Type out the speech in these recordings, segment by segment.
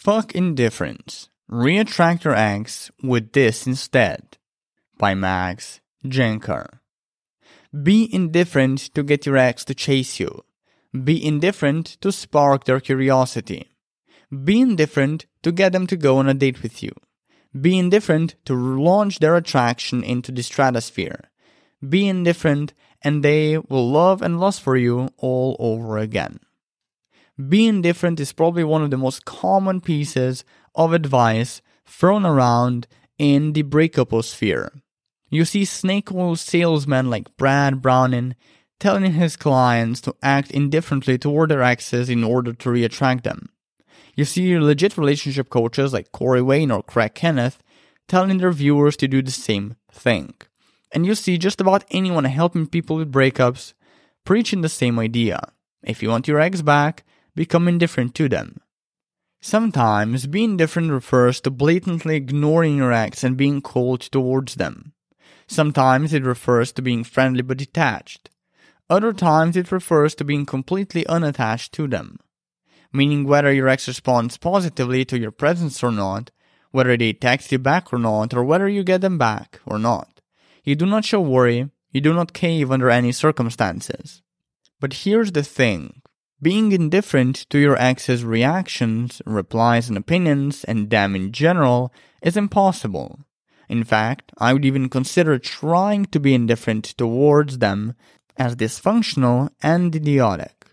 Fuck indifference. Reattract your ex with this instead. By Max Jenkar. Be indifferent to get your ex to chase you. Be indifferent to spark their curiosity. Be indifferent to get them to go on a date with you. Be indifferent to launch their attraction into the stratosphere. Be indifferent and they will love and lust for you all over again. Be indifferent is probably one of the most common pieces of advice thrown around in the breakuposphere. You see snake oil salesmen like Brad Browning telling his clients to act indifferently toward their exes in order to reattract them. You see legit relationship coaches like Corey Wayne or Craig Kenneth telling their viewers to do the same thing. And you see just about anyone helping people with breakups preaching the same idea. If you want your ex back, become indifferent to them. Sometimes being indifferent refers to blatantly ignoring your ex and being cold towards them. Sometimes it refers to being friendly but detached. Other times it refers to being completely unattached to them. Meaning whether your ex responds positively to your presence or not, whether they text you back or not, or whether you get them back or not. You do not show worry, you do not cave under any circumstances. But here's the thing. Being indifferent to your ex's reactions, replies and opinions, and them in general, is impossible. In fact, I would even consider trying to be indifferent towards them as dysfunctional and idiotic.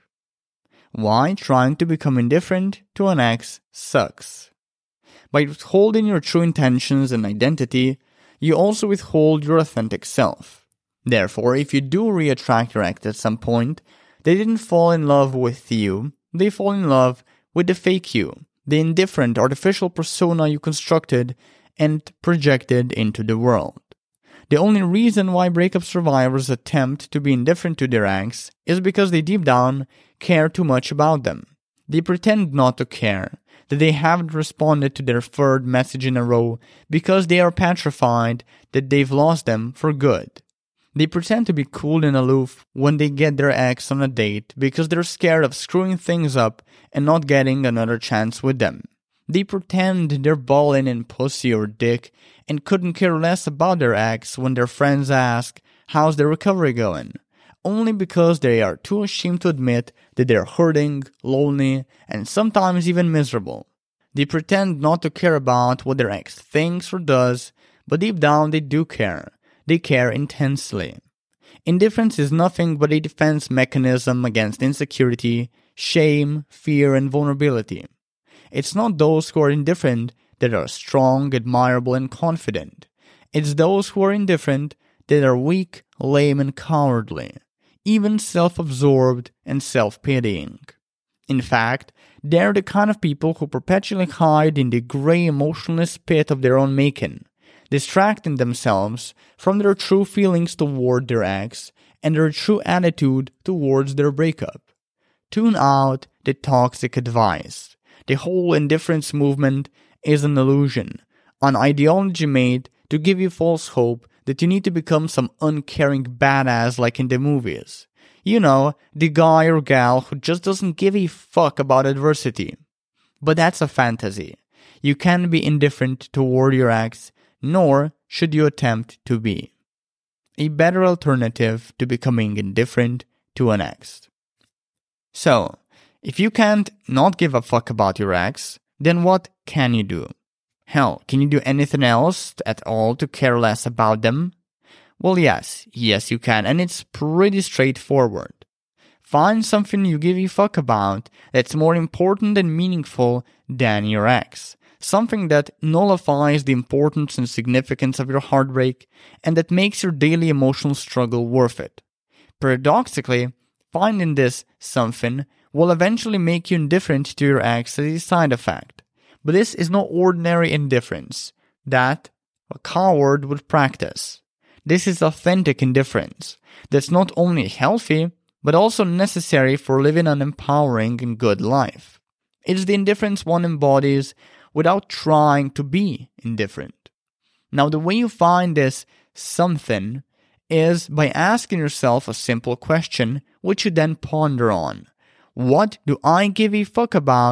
Why trying to become indifferent to an ex sucks? By withholding your true intentions and identity, you also withhold your authentic self. Therefore, if you do reattract your ex at some point, they didn't fall in love with you, they fall in love with the fake you, the indifferent artificial persona you constructed and projected into the world. The only reason why breakup survivors attempt to be indifferent to their ex is because they deep down care too much about them. They pretend not to care, that they haven't responded to their third message in a row because they are petrified that they've lost them for good. They pretend to be cool and aloof when they get their ex on a date because they're scared of screwing things up and not getting another chance with them. They pretend they're balling in pussy or dick and couldn't care less about their ex when their friends ask, how's their recovery going? Only because they are too ashamed to admit that they're hurting, lonely, and sometimes even miserable. They pretend not to care about what their ex thinks or does, but deep down they do care. They care intensely. Indifference is nothing but a defense mechanism against insecurity, shame, fear, and vulnerability. It's not those who are indifferent that are strong, admirable, and confident. It's those who are indifferent that are weak, lame, and cowardly, even self-absorbed and self-pitying. In fact, they're the kind of people who perpetually hide in the gray emotionless pit of their own making, distracting themselves from their true feelings toward their ex and their true attitude towards their breakup. Tune out the toxic advice. The whole indifference movement is an illusion, an ideology made to give you false hope that you need to become some uncaring badass like in the movies. You know, the guy or gal who just doesn't give a fuck about adversity. But that's a fantasy. You can't be indifferent toward your ex, nor should you attempt to be. A better alternative to becoming indifferent to an ex. So, if you can't not give a fuck about your ex, then what can you do? Hell, can you do anything else at all to care less about them? Well, yes you can, and it's pretty straightforward. Find something you give a fuck about that's more important and meaningful than your ex. Something that nullifies the importance and significance of your heartbreak and that makes your daily emotional struggle worth it. Paradoxically, finding this something will eventually make you indifferent to your ex as a side effect. But this is no ordinary indifference that a coward would practice. This is authentic indifference that's not only healthy, but also necessary for living an empowering and good life. It's the indifference one embodies without trying to be indifferent. Now, the way you find this something is by asking yourself a simple question, which you then ponder on. What do I give a fuck about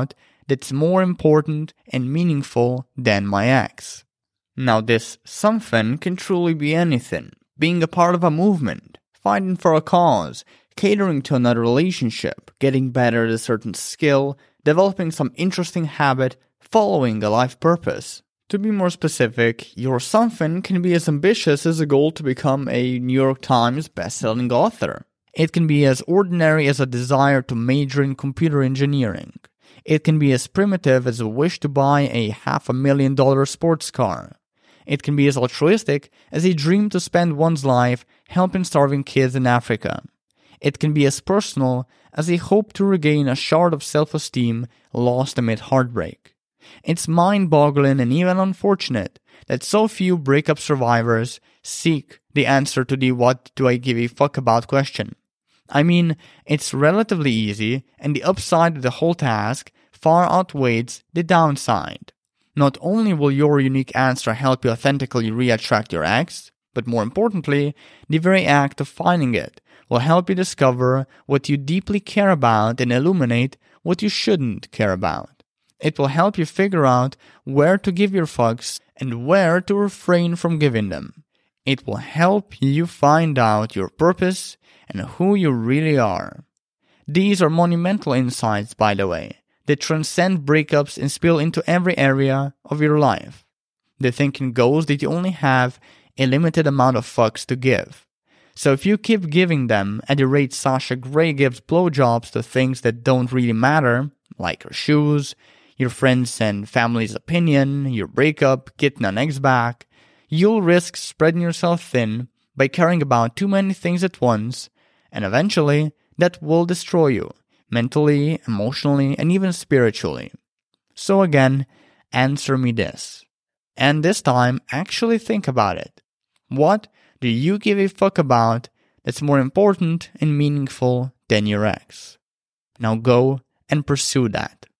that's more important and meaningful than my ex? Now this something can truly be anything. Being a part of a movement, fighting for a cause, catering to another relationship, getting better at a certain skill, developing some interesting habit, following a life purpose. To be more specific, your something can be as ambitious as a goal to become a New York Times best-selling author. It can be as ordinary as a desire to major in computer engineering. It can be as primitive as a wish to buy a $500,000 sports car. It can be as altruistic as a dream to spend one's life helping starving kids in Africa. It can be as personal as a hope to regain a shard of self-esteem lost amid heartbreak. It's mind-boggling and even unfortunate that so few breakup survivors seek the answer to the "what do I give a fuck about" question. I mean, it's relatively easy, and the upside of the whole task far outweighs the downside. Not only will your unique answer help you authentically re-attract your ex, but more importantly, the very act of finding it will help you discover what you deeply care about and illuminate what you shouldn't care about. It will help you figure out where to give your fucks and where to refrain from giving them. It will help you find out your purpose and who you really are. These are monumental insights, by the way, that transcend breakups and spill into every area of your life. The thinking goes that you only have a limited amount of fucks to give. So if you keep giving them at the rate Sasha Grey gives blowjobs to things that don't really matter, like her shoes, your friends and family's opinion, your breakup, getting an ex back, you'll risk spreading yourself thin by caring about too many things at once, and eventually that will destroy you, mentally, emotionally, and even spiritually. So again, answer me this. And this time, actually think about it. What do you give a fuck about that's more important and meaningful than your ex? Now go and pursue that.